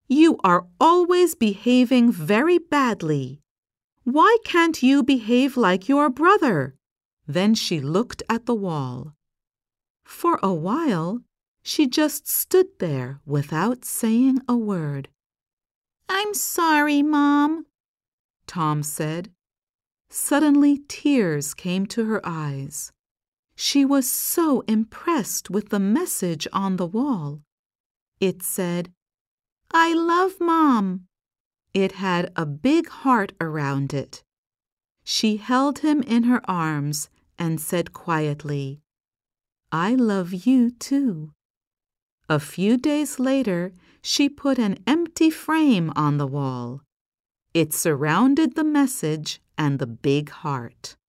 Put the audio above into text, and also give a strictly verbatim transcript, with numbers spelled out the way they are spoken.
You are always behaving very badly. Why can't you behave like your brother?" Then she looked at the wall. For a while, she just stood there without saying a word. "I'm sorry, Mom," Tom said. Suddenly, tears came to her eyes. She was so impressed with the message on the wall. It said, "I love Mom." It had a big heart around it. She held him in her arms and said quietly, "I love you too." A few days later, she put an empty frame on the wall. It surrounded the message and the big heart.